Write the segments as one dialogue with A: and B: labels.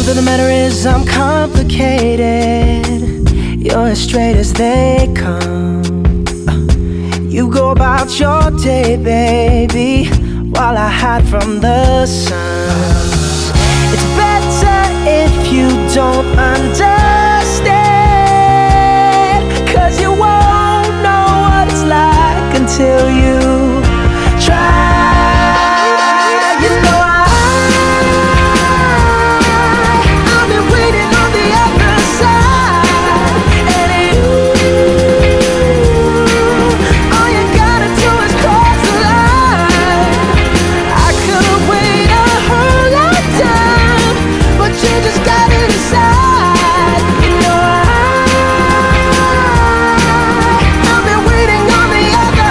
A: Truth of the matter is I'm complicated. You're as straight as they come. You go about your day, baby, while I hide from the sun. It's better if you don't understand, 'cause you won't know what it's like until you try. You know I've been waiting on the other side, and you, all you gotta do is cross the line. I could've waited a whole lifetime, but you just got it inside. You know I've been waiting on the other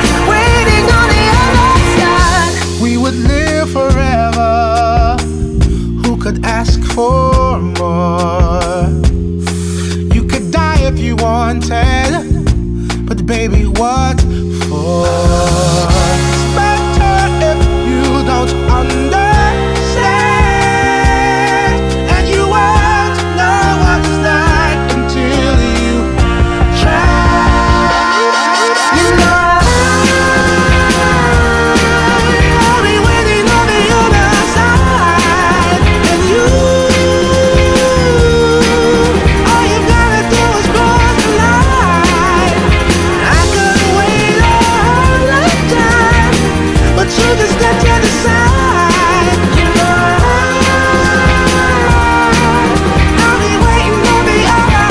A: side.
B: We would live forever. Who could ask for more? You could die if you wanted, but baby, what for? It's better if you don't understand, and you won't know what it's like until you try.
A: You know
B: I'll be waiting on the other side, and you, all you gotta do is cross the line. I could wait a whole lifetime, but you just got to decide. You know I'll be waiting on the other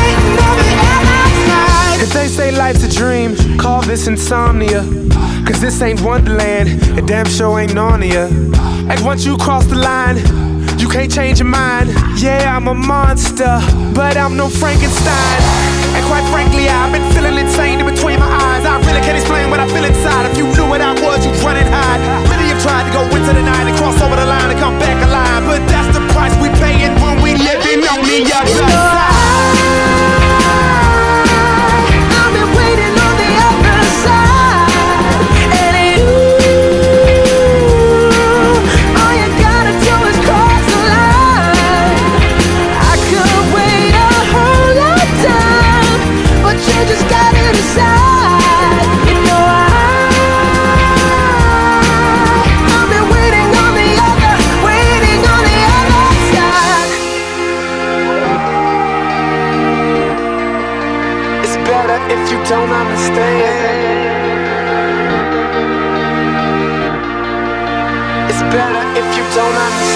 B: side.
C: If they say life's a dream, call this insomnia. 'Cause this ain't Wonderland, it damn sure ain't Narnia. And once you cross the line, you can't change your mind. Yeah, I'm a monster, but I'm no Frankenstein. And quite frankly, I've been feeling insane in between my eyes. I really can't explain what I feel inside. If you knew what I was, you'd run and hide. Many have tried to go into the night and cross over the line and come back alive, but that's the price we paying when we living on the other side.
A: I've been waiting on the other side, and you, all you gotta do is cross the line. I could wait a whole lifetime, but you just got it inside. You know I've been waiting on the other side.
C: It's better if you don't understand. It's better if you don't understand.